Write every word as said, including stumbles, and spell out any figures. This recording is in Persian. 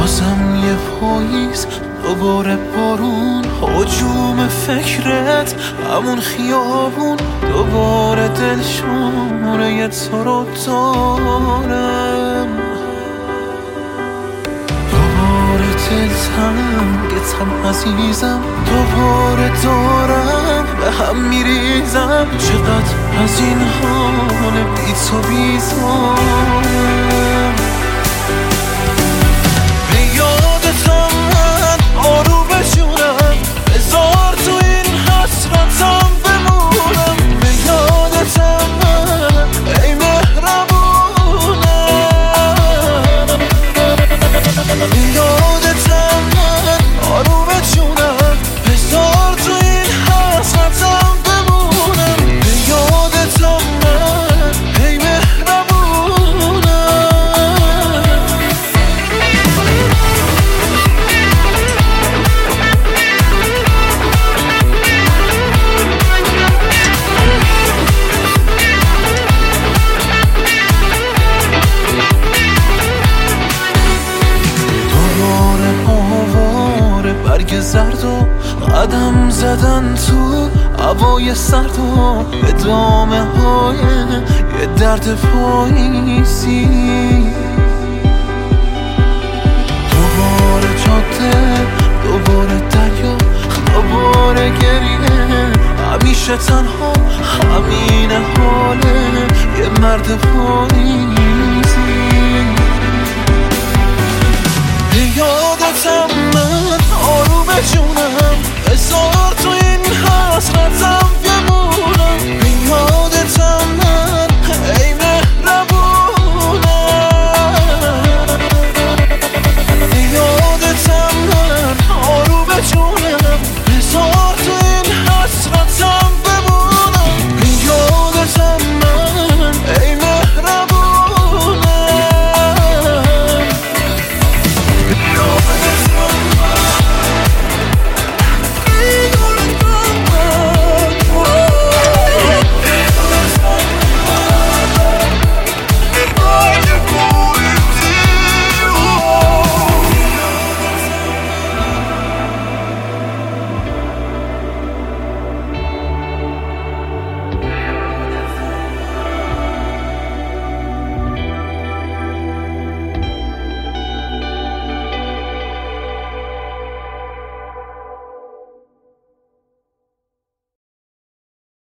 بازم یه پاییز، دوباره بارون، هجوم فکرت، همون خیابون، دوباره دلشونه تو رو دارم، دوباره دلتنگتم عزیزم، دوباره دارم به هم میریزم. چقدر از این حال بی تو بیزارم. به یادتم من آروم بشونم، بذار تو این حسرتم بمونم. به یادتم من ای مهربونم، به یادتم من آروم بشونم، بذار تو این حسرتم بمونم. به یادتم من ای برگ زرد و قدم زدن تو هوای سرد و ادامه های یه درد پاییزی.